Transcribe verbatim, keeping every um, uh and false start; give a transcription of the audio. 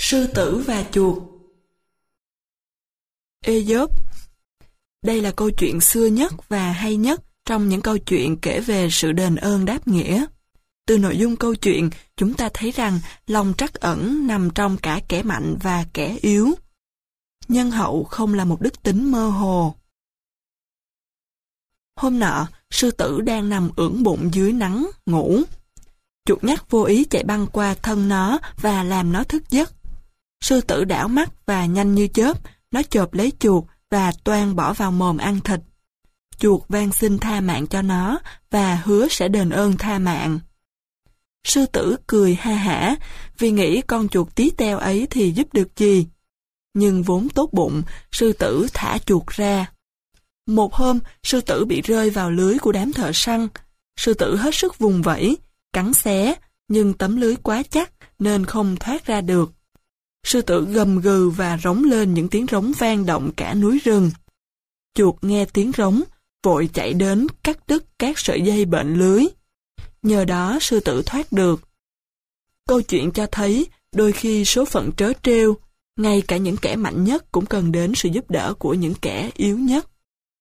Sư tử và chuột. Ê-dốp. Đây là câu chuyện xưa nhất và hay nhất trong những câu chuyện kể về sự đền ơn đáp nghĩa. Từ nội dung câu chuyện, chúng ta thấy rằng lòng trắc ẩn nằm trong cả kẻ mạnh và kẻ yếu. Nhân hậu không là một đức tính mơ hồ. Hôm nọ, sư tử đang nằm ưỡn bụng dưới nắng, ngủ. Chuột nhắt vô ý chạy băng qua thân nó và làm nó thức giấc. Sư tử đảo mắt và nhanh như chớp, nó chộp lấy chuột và toan bỏ vào mồm ăn thịt. Chuột van xin tha mạng cho nó và hứa sẽ đền ơn tha mạng. Sư tử cười ha hả vì nghĩ con chuột tí teo ấy thì giúp được gì. Nhưng vốn tốt bụng, sư tử thả chuột ra. Một hôm, sư tử bị rơi vào lưới của đám thợ săn. Sư tử hết sức vùng vẫy, cắn xé, nhưng tấm lưới quá chắc nên không thoát ra được. Sư tử gầm gừ và rống lên những tiếng rống vang động cả núi rừng. Chuột nghe tiếng rống, vội chạy đến cắt đứt các sợi dây bệnh lưới. Nhờ đó sư tử thoát được. Câu chuyện cho thấy đôi khi số phận trớ trêu, ngay cả những kẻ mạnh nhất cũng cần đến sự giúp đỡ của những kẻ yếu nhất.